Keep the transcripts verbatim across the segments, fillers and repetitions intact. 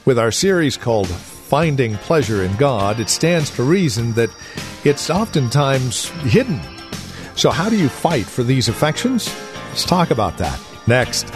With our series called Finding Pleasure in God, it stands to reason that it's oftentimes hidden. So how do you fight for these affections? Let's talk about that next.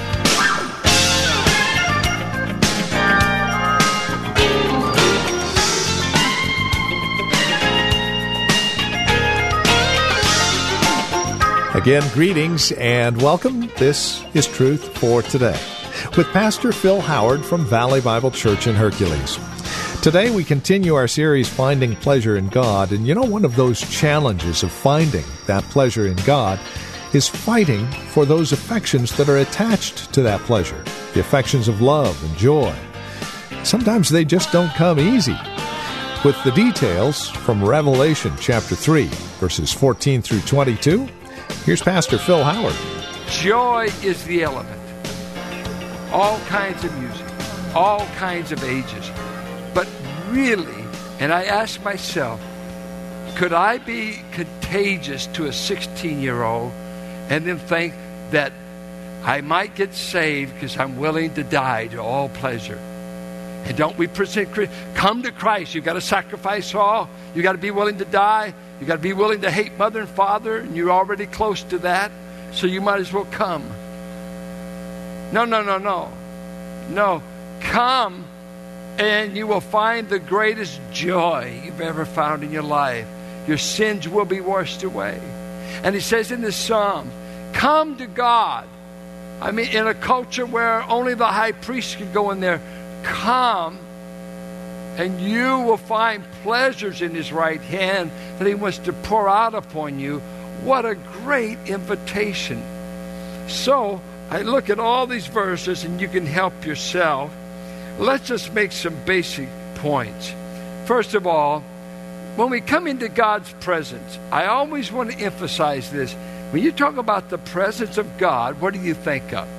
Again, greetings and welcome. This is Truth for Today with Pastor Phil Howard from Valley Bible Church in Hercules. Today we continue our series, Finding Pleasure in God. And you know, one of those challenges of finding that pleasure in God is fighting for those affections that are attached to that pleasure, the affections of love and joy. Sometimes they just don't come easy. With the details from Revelation chapter three, verses fourteen through twenty-two, here's Pastor Phil Howard. Joy is the element. All kinds of music, all kinds of ages. But really, and I ask myself, could I be contagious to a sixteen-year-old and then think that I might get saved because I'm willing to die to all pleasure? And don't we present, come to Christ. You've got to sacrifice all. You've got to be willing to die. You've got to be willing to hate mother and father, and you're already close to that, so you might as well come. No, no, no, no. No, come and you will find the greatest joy you've ever found in your life. Your sins will be washed away. And he says in this psalm, come to God. I mean, in a culture where only the high priest could go in there, come and you will find pleasures in his right hand that he wants to pour out upon you. What a great invitation. So, I look at all these verses and you can help yourself. Let's just make some basic points. First of all, when we come into God's presence, I always want to emphasize this. When you talk about the presence of God, what do you think of?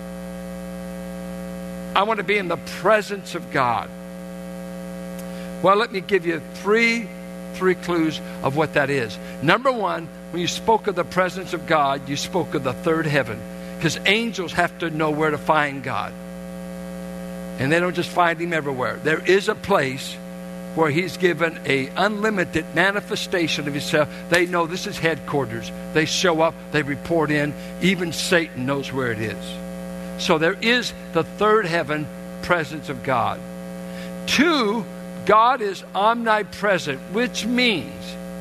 I want to be in the presence of God. Well, let me give you three, three clues of what that is. Number one, when you spoke of the presence of God, you spoke of the third heaven. Because angels have to know where to find God. And they don't just find him everywhere. There is a place where he's given an unlimited manifestation of himself. They know this is headquarters. They show up, they report in. Even Satan knows where it is. So there is the third heaven presence of God. Two, God is omnipresent, which means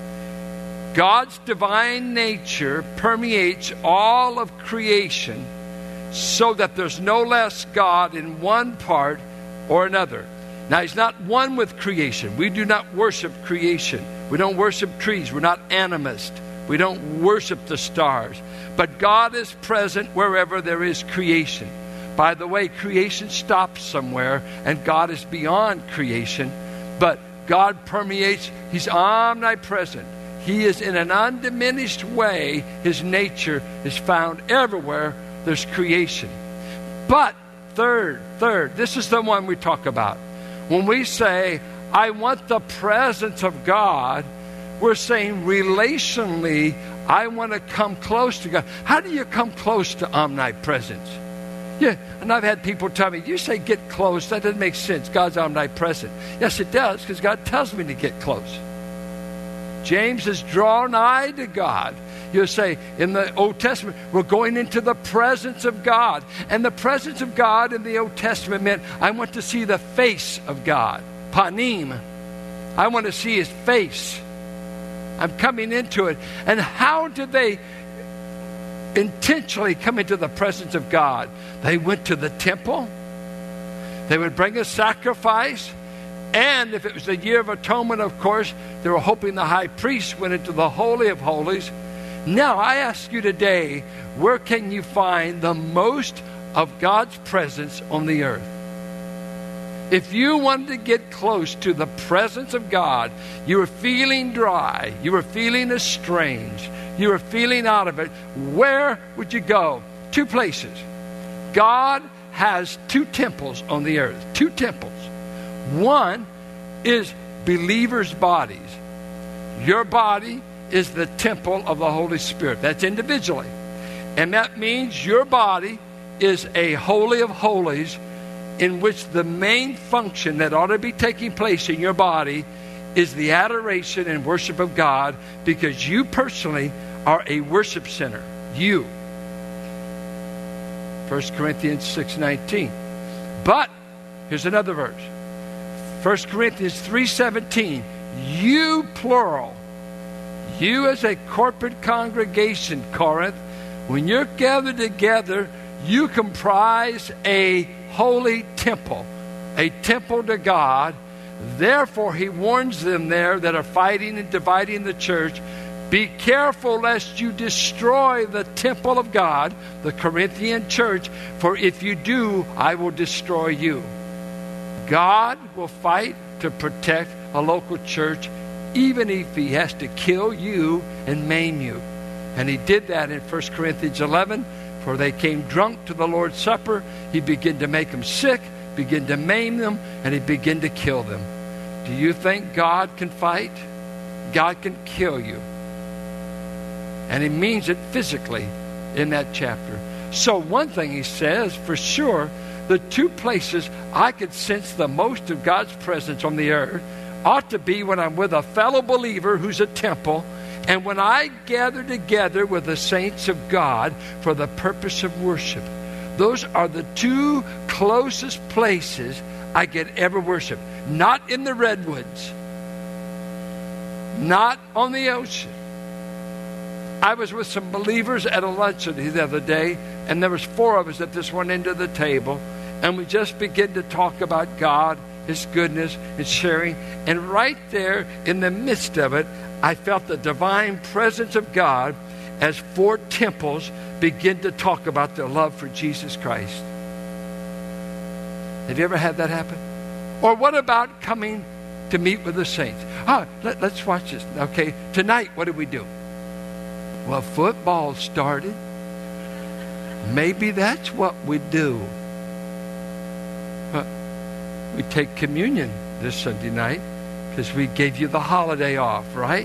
God's divine nature permeates all of creation so that there's no less God in one part or another. Now, he's not one with creation. We do not worship creation. We don't worship trees. We're not animists. We don't worship the stars. But God is present wherever there is creation. By the way, creation stops somewhere, and God is beyond creation. But God permeates. He's omnipresent. He is in an undiminished way. His nature is found everywhere there's creation. But third, third, this is the one we talk about. When we say, I want the presence of God, we're saying relationally, I want to come close to God. How do you come close to omnipresence? Yeah, and I've had people tell me, you say get close, that doesn't make sense. God's omnipresent. Yes, it does, because God tells me to get close. James is draw nigh to God. You'll say in the Old Testament, we're going into the presence of God. And the presence of God in the Old Testament meant I want to see the face of God. Panim. I want to see his face. I'm coming into it. And how did they intentionally come into the presence of God? They went to the temple. They would bring a sacrifice. And if it was the year of atonement, of course, they were hoping the high priest went into the Holy of Holies. Now, I ask you today, where can you find the most of God's presence on the earth? If you wanted to get close to the presence of God, you were feeling dry, you were feeling estranged, you were feeling out of it, where would you go? Two places. God has two temples on the earth, two temples. One is believers' bodies. Your body is the temple of the Holy Spirit. That's individually. And that means your body is a holy of holies in which the main function that ought to be taking place in your body is the adoration and worship of God, because you personally are a worship center. You. First Corinthians six nineteen. But, here's another verse. First Corinthians three seventeen. You, plural. You as a corporate congregation, Corinth, when you're gathered together, you comprise a holy temple, a temple to God. Therefore, he warns them there that are fighting and dividing the church, be careful lest you destroy the temple of God, the Corinthian church, for if you do, I will destroy you. God will fight to protect a local church, even if he has to kill you and maim you. And he did that in First Corinthians eleven. For they came drunk to the Lord's Supper. He began to make them sick, began to maim them, and he began to kill them. Do you think God can fight? God can kill you. And he means it physically in that chapter. So one thing he says for sure, the two places I could sense the most of God's presence on the earth ought to be when I'm with a fellow believer who's a temple, and when I gather together with the saints of God for the purpose of worship. Those are the two closest places I could ever worship. Not in the redwoods. Not on the ocean. I was with some believers at a luncheon the other day, and there was four of us at this one end of the table, and we just began to talk about God, his goodness, and sharing. And right there in the midst of it, I felt the divine presence of God as four temples begin to talk about their love for Jesus Christ. Have you ever had that happen? Or what about coming to meet with the saints? Ah, let, let's watch this. Okay, tonight, what do we do? Well, football started. Maybe that's what we do. But we take communion this Sunday night because we gave you the holiday off, right?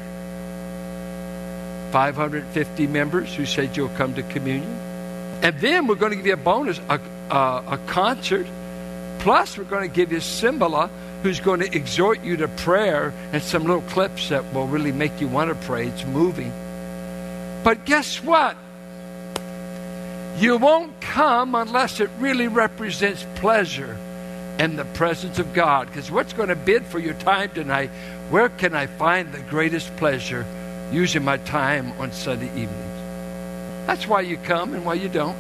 five hundred fifty members who said you'll come to communion. And then we're going to give you a bonus, a, a, a concert. Plus, we're going to give you Cimbala, who's going to exhort you to prayer, and some little clips that will really make you want to pray. It's moving. But guess what? You won't come unless it really represents pleasure and the presence of God. Because what's going to bid for your time tonight? Where can I find the greatest pleasure using my time on Sunday evenings? That's why you come and why you don't.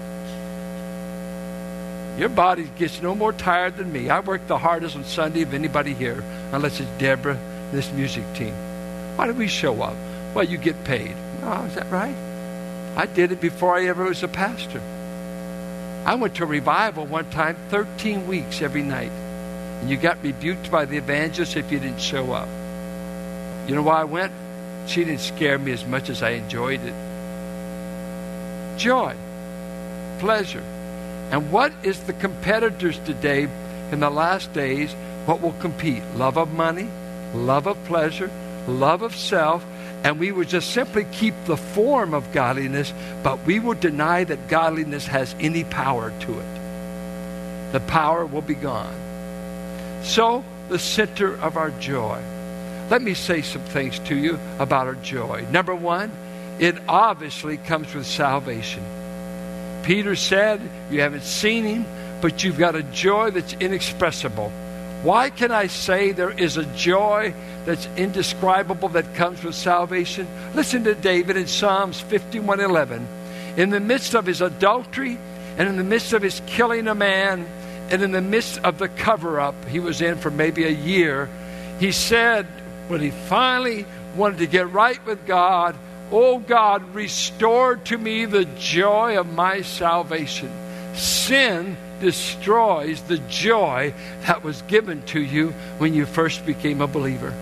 Your body gets no more tired than me. I work the hardest on Sunday of anybody here, unless it's Deborah and this music team. Why do we show up? Well, you get paid. Oh, is that right? I did it before I ever was a pastor. I went to a revival one time, thirteen weeks every night. And you got rebuked by the evangelist if you didn't show up. You know why I went? She didn't scare me as much as I enjoyed it. Joy. Pleasure. And what is the competitors today in the last days? What will compete? Love of money, love of pleasure, love of self. And we would just simply keep the form of godliness, but we will deny that godliness has any power to it. The power will be gone. So, the center of our joy. Let me say some things to you about our joy. Number one, it obviously comes with salvation. Peter said, you haven't seen him, but you've got a joy that's inexpressible. Why can I say there is a joy that's indescribable that comes with salvation? Listen to David in Psalms fifty-one eleven. In the midst of his adultery, and in the midst of his killing a man, and in the midst of the cover-up he was in for maybe a year, he said, when he finally wanted to get right with God, "Oh God, restore to me the joy of my salvation." Sin destroys the joy that was given to you when you first became a believer.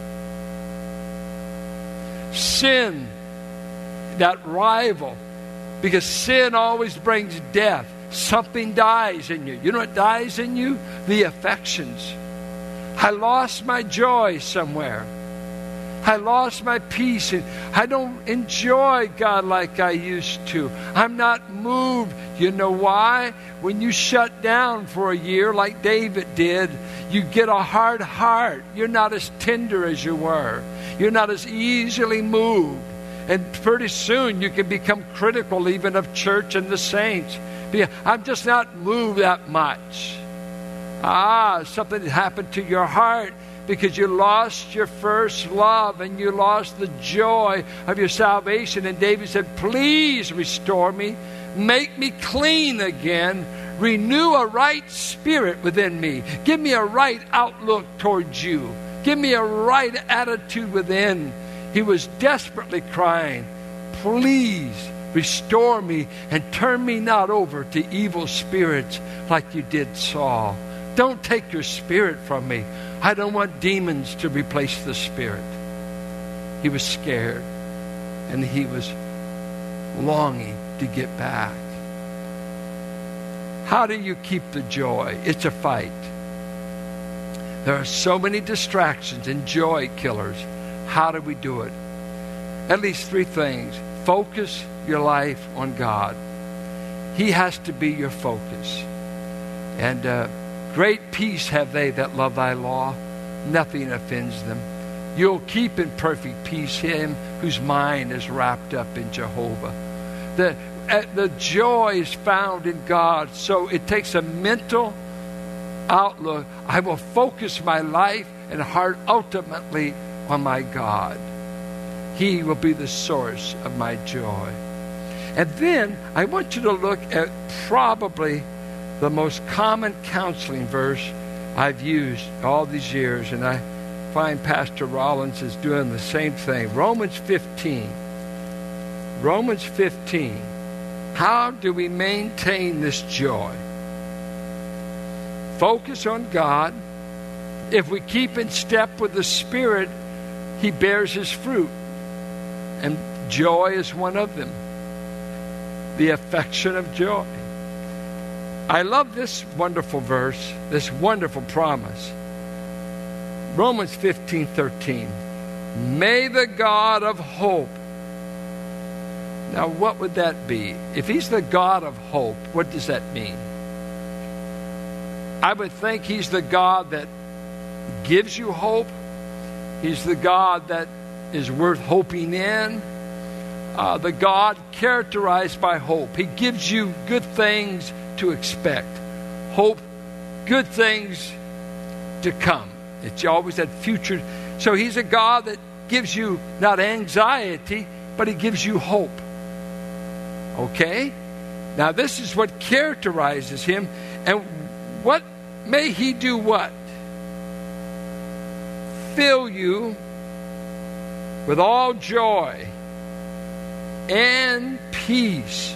Sin, that rival, because sin always brings death. Something dies in you. You know what dies in you? The affections. I lost my joy somewhere. I lost my peace, and I don't enjoy God like I used to. I'm not moved. You know why? When you shut down for a year like David did, you get a hard heart. You're not as tender as you were. You're not as easily moved. And pretty soon you can become critical even of church and the saints. I'm just not moved that much. Ah, something happened to your heart because you lost your first love and you lost the joy of your salvation. And David said, please restore me. Make me clean again. Renew a right spirit within me. Give me a right outlook towards you. Give me a right attitude within. He was desperately crying, please restore me and turn me not over to evil spirits like you did Saul. Don't take your spirit from me. I don't want demons to replace the spirit. He was scared and he was longing to get back. How do you keep the joy? It's a fight. There are so many distractions and joy killers. How do we do it? At least three things. Focus your life on God. He has to be your focus. And uh, great peace have they that love thy law. Nothing offends them. You'll keep in perfect peace him whose mind is wrapped up in Jehovah. The, uh, the joy is found in God. So it takes a mental outlook. I will focus my life and heart ultimately on my God. He will be the source of my joy. And then I want you to look at probably the most common counseling verse I've used all these years, and I find Pastor Rollins is doing the same thing. Romans fifteen. Romans fifteen. How do we maintain this joy? Focus on God. If we keep in step with the Spirit, He bears His fruit. And joy is one of them. The affection of joy. I love this wonderful verse, this wonderful promise. Romans fifteen thirteen. May the God of hope. Now, what would that be? If He's the God of hope, what does that mean? I would think He's the God that gives you hope. He's the God that is worth hoping in. Uh, the God characterized by hope. He gives you good things to expect. Hope, good things to come. It's always that future. So He's a God that gives you not anxiety, but He gives you hope. Okay? Now this is what characterizes Him. And what may He do what? Fill you with all joy and peace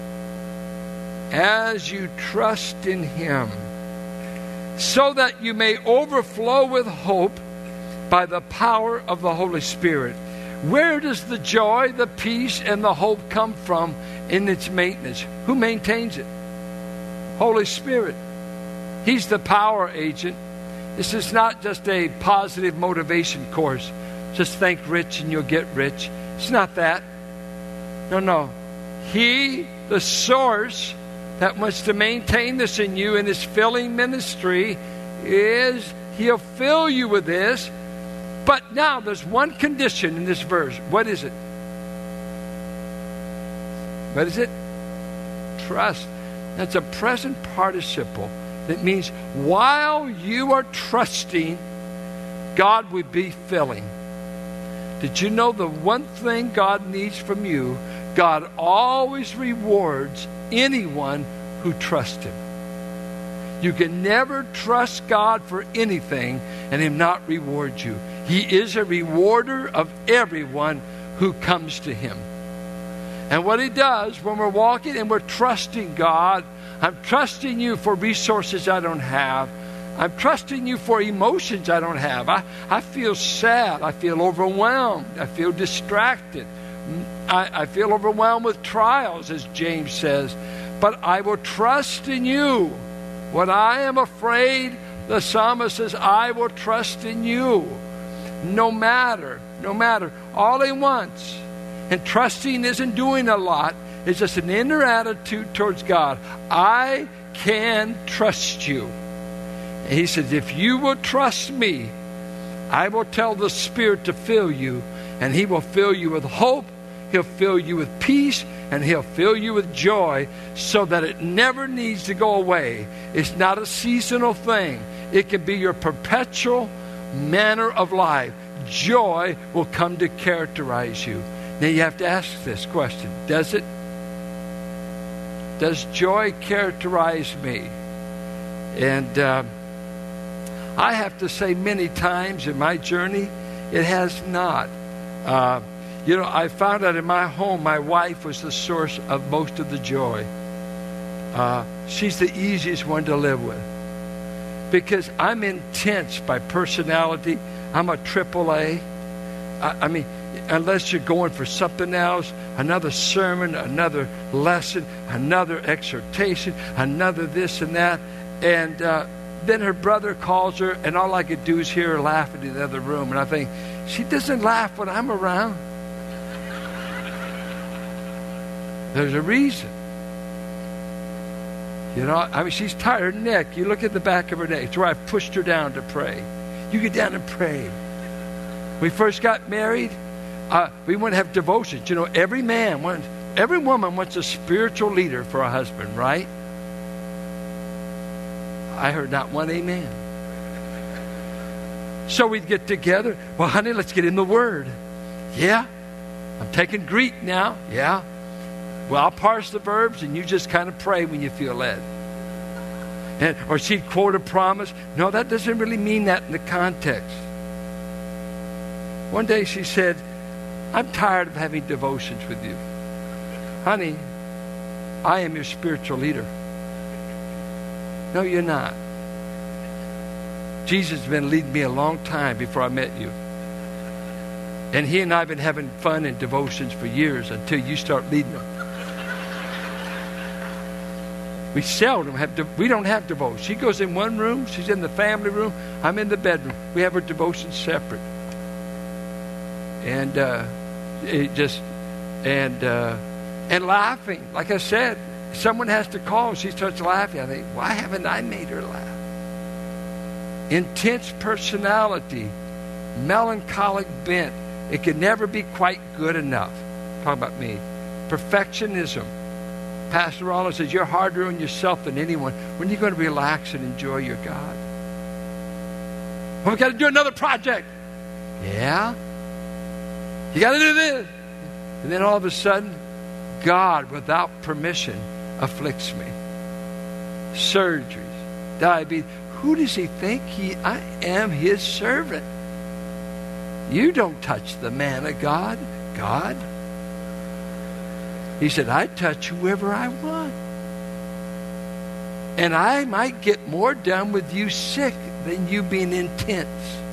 as you trust in Him, so that you may overflow with hope by the power of the Holy Spirit. Where does the joy, the peace, and the hope come from in its maintenance? Who maintains it? Holy Spirit. He's the power agent. This is not just a positive motivation course. Just think rich and you'll get rich. It's not that. No, no. He, the source that wants to maintain this in you in His filling ministry, is He'll fill you with this. But now there's one condition in this verse. What is it? What is it? Trust. That's a present participle. That means while you are trusting, God will be filling. Did you know the one thing God needs from you? God always rewards anyone who trusts Him. You can never trust God for anything and Him not reward you. He is a rewarder of everyone who comes to Him. And what He does when we're walking and we're trusting God, I'm trusting You for resources I don't have. I'm trusting You for emotions I don't have. I, I feel sad. I feel overwhelmed. I feel distracted. I, I feel overwhelmed with trials, as James says. But I will trust in You. When I am afraid, the psalmist says, I will trust in You. No matter, no matter. All he wants. And trusting isn't doing a lot. It's just an inner attitude towards God. I can trust you. And he says, if you will trust me, I will tell the Spirit to fill you, and he will fill you with hope, he'll fill you with peace, and he'll fill you with joy, so that it never needs to go away. It's not a seasonal thing. It can be your perpetual manner of life. Joy will come to characterize you. Now you have to ask this question. Does it? Does joy characterize me? And uh, I have to say many times in my journey, it has not. Uh, you know, I found out in my home, my wife was the source of most of the joy. Uh, she's the easiest one to live with. Because I'm intense by personality. I'm a triple A. I, I mean, unless you're going for something else, another sermon, another lesson, another exhortation, another this and that. And uh, then her brother calls her, and all I could do is hear her laughing in the other room. And I think, she doesn't laugh when I'm around. There's a reason. You know, I mean, she's tired her neck. You look at the back of her neck. It's where I've pushed her down to pray. You get down and pray. When we first got married, uh, we want to have devotions. You know, every man wants, every woman wants a spiritual leader for a husband, right? I heard not one amen. So we'd get together. Well, honey, let's get in the Word. Yeah. I'm taking Greek now. Yeah. Well, I'll parse the verbs, and you just kind of pray when you feel led. And, or she'd quote a promise. No, that doesn't really mean that in the context. One day she said, I'm tired of having devotions with you. Honey, I am your spiritual leader. No, you're not. Jesus has been leading me a long time before I met you. And he and I have been having fun and devotions for years until you start leading them. We seldom have, de- we don't have devotion. She goes in one room, she's in the family room, I'm in the bedroom. We have our devotions separate. And uh, it just, and uh, and laughing. Like I said, someone has to call, she starts laughing. I think, why haven't I made her laugh? Intense personality, melancholic bent. It can never be quite good enough. Talk about me. Perfectionism. Pastor Rollins says, you're harder on yourself than anyone. When are you going to relax and enjoy your God? Well, we've got to do another project. Yeah? You got to do this. And then all of a sudden, God, without permission, afflicts me. Surgeries, diabetes. Who does he think he, I am his servant? You don't touch the man of God. God. He said, I touch whoever I want. And I might get more done with you sick than you being intense.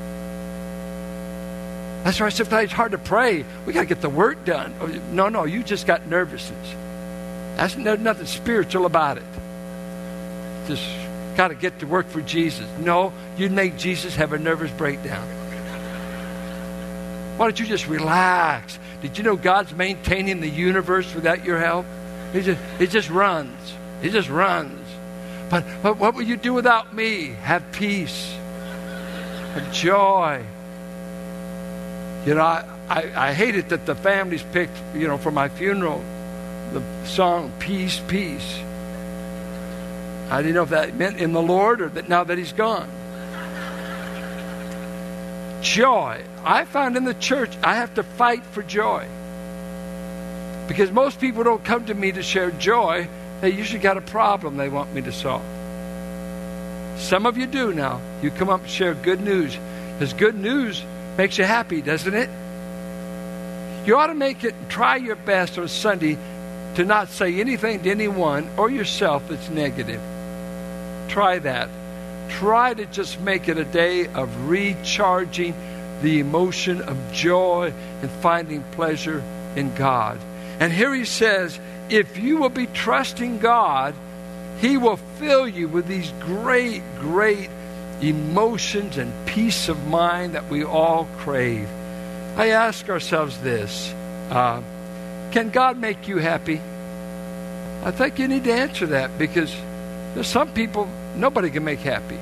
That's why sometimes it's hard to pray. We got to get the work done. No, no, you just got nervousness. That's, there's nothing spiritual about it. Just got to get to work for Jesus. No, you'd make Jesus have a nervous breakdown. Why don't you just relax? Did you know God's maintaining the universe without your help? He just, it just runs. It just runs. But, but what will you do without me? Have peace. Have joy. You know, I, I, I hate it that the families picked, you know, for my funeral, the song, Peace, Peace. I didn't know if that meant in the Lord or that now that he's gone. Joy. I found in the church, I have to fight for joy. Because most people don't come to me to share joy. They usually got a problem they want me to solve. Some of you do now. You come up and share good news. Because good news makes you happy, doesn't it? You ought to make it, try your best on Sunday to not say anything to anyone or yourself that's negative. Try that. Try to just make it a day of recharging the emotion of joy and finding pleasure in God. And here he says, if you will be trusting God, he will fill you with these great, great emotions and peace of mind that we all crave. I ask ourselves this, uh, can God make you happy? I think you need to answer that, because there's some people nobody can make happy.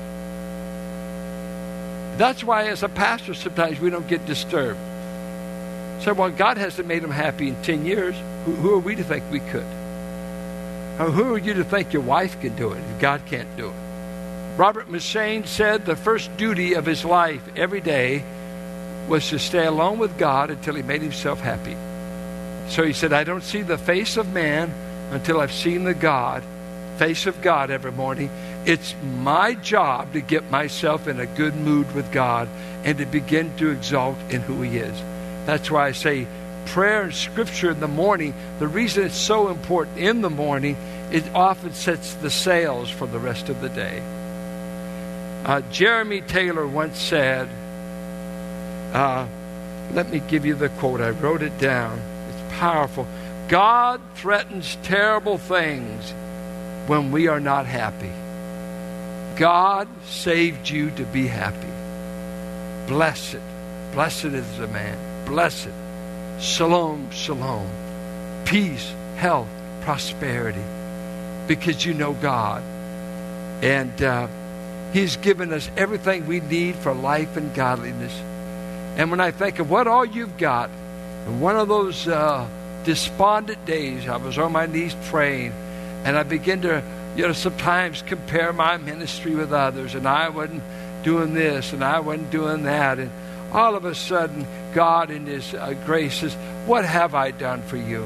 That's why as a pastor sometimes we don't get disturbed. So, well, God hasn't made them happy in ten years. Who, who are we to think we could? Or who are you to think your wife can do it if God can't do it? Robert Mushane said the first duty of his life every day was to stay alone with God until he made himself happy. So he said, I don't see the face of man until I've seen the God, face of God every morning. It's my job to get myself in a good mood with God and to begin to exalt in who he is. That's why I say prayer and scripture in the morning, the reason it's so important in the morning, it often sets the sails for the rest of the day. Uh, Jeremy Taylor once said, uh, let me give you the quote. I wrote it down. It's powerful. God threatens terrible things when we are not happy. God saved you to be happy. Blessed. Blessed is the man. Blessed. Shalom, shalom. Peace, health, prosperity. Because you know God. And uh, he's given us everything we need for life and godliness. And when I think of what all you've got, and one of those uh, despondent days, I was on my knees praying, and I begin to, you know, sometimes compare my ministry with others, and I wasn't doing this, and I wasn't doing that, and all of a sudden, God in his uh, grace says, what have I done for you?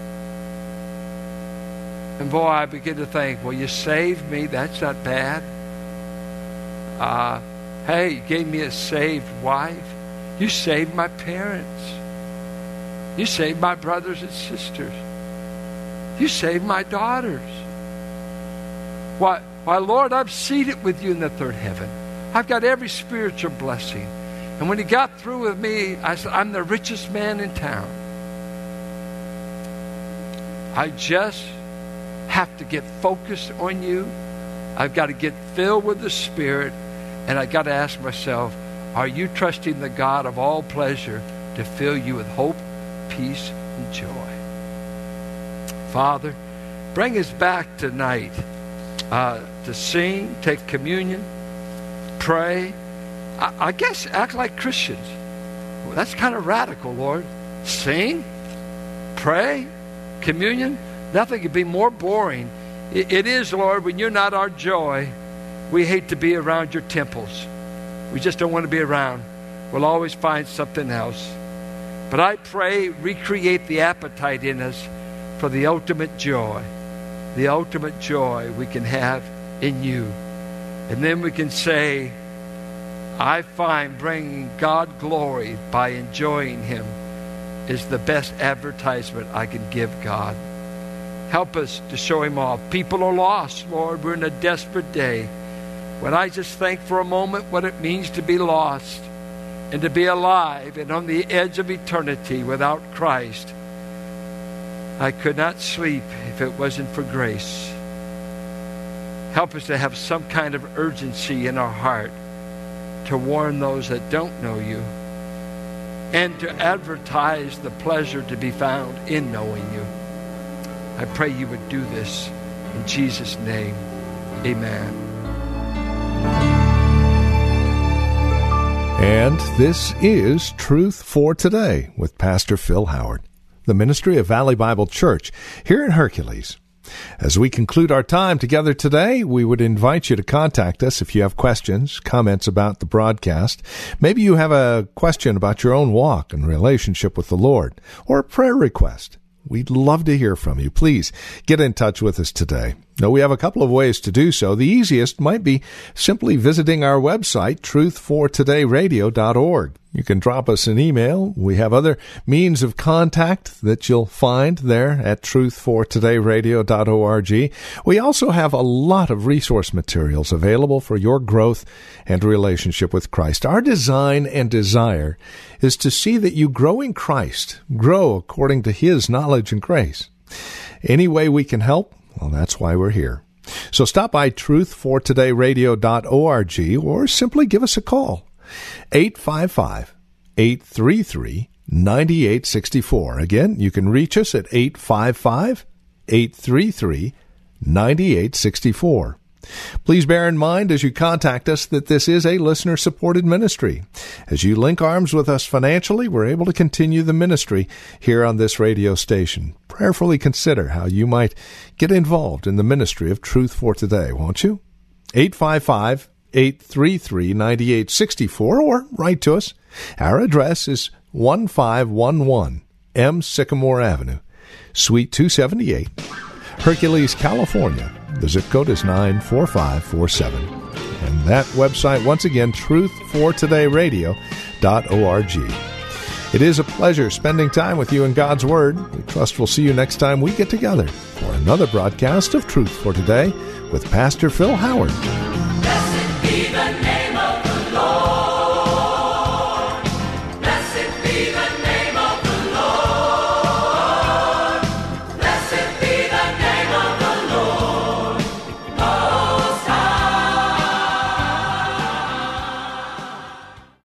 And boy, I begin to think, well, you saved me. That's not bad. Uh, hey, you gave me a saved wife. You saved my parents. You saved my brothers and sisters. You saved my daughters. Why, why, Lord, I'm seated with you in the third heaven. I've got every spiritual blessing. And when he got through with me, I said, I'm the richest man in town. I just have to get focused on you. I've got to get filled with the Spirit. And I've got to ask myself, are you trusting the God of all pleasure to fill you with hope, peace, and joy? Father, bring us back tonight uh, to sing, take communion, pray. I, I guess act like Christians. Well, that's kind of radical, Lord. Sing, pray, communion. Nothing could be more boring. It, it is, Lord, when you're not our joy, we hate to be around your temples. We just don't want to be around. We'll always find something else. But I pray, recreate the appetite in us for the ultimate joy. The ultimate joy we can have in you. And then we can say, I find bringing God glory by enjoying him is the best advertisement I can give God. Help us to show him off. People are lost, Lord. We're in a desperate day. When I just think for a moment what it means to be lost and to be alive and on the edge of eternity without Christ, I could not sleep if it wasn't for grace. Help us to have some kind of urgency in our heart to warn those that don't know you and to advertise the pleasure to be found in knowing you. I pray you would do this in Jesus' name. Amen. And this is Truth for Today with Pastor Phil Howard, the ministry of Valley Bible Church here in Hercules. As we conclude our time together today, we would invite you to contact us if you have questions, comments about the broadcast. Maybe you have a question about your own walk and relationship with the Lord, or a prayer request. We'd love to hear from you. Please get in touch with us today. Now, we have a couple of ways to do so. The easiest might be simply visiting our website, truth for today radio dot org. You can drop us an email. We have other means of contact that you'll find there at truth for today radio dot org. We also have a lot of resource materials available for your growth and relationship with Christ. Our design and desire is to see that you grow in Christ, grow according to his knowledge and grace. Any way we can help, well, that's why we're here. So stop by truth for today radio dot org or simply give us a call. eight five five, eight three three, nine eight six four. Again, you can reach us at eight five five, eight three three, nine eight six four. Please bear in mind as you contact us that this is a listener-supported ministry. As you link arms with us financially, we're able to continue the ministry here on this radio station. Prayerfully consider how you might get involved in the ministry of Truth for Today, won't you? eight five five, eight three three, nine eight six four, or write to us. Our address is one five one one M Sycamore Avenue, Suite two seventy-eight, Hercules, California. The zip code is nine four five four seven. And that website, once again, truth for today radio dot org. It is a pleasure spending time with you in God's Word. We trust we'll see you next time we get together for another broadcast of Truth for Today with Pastor Phil Howard.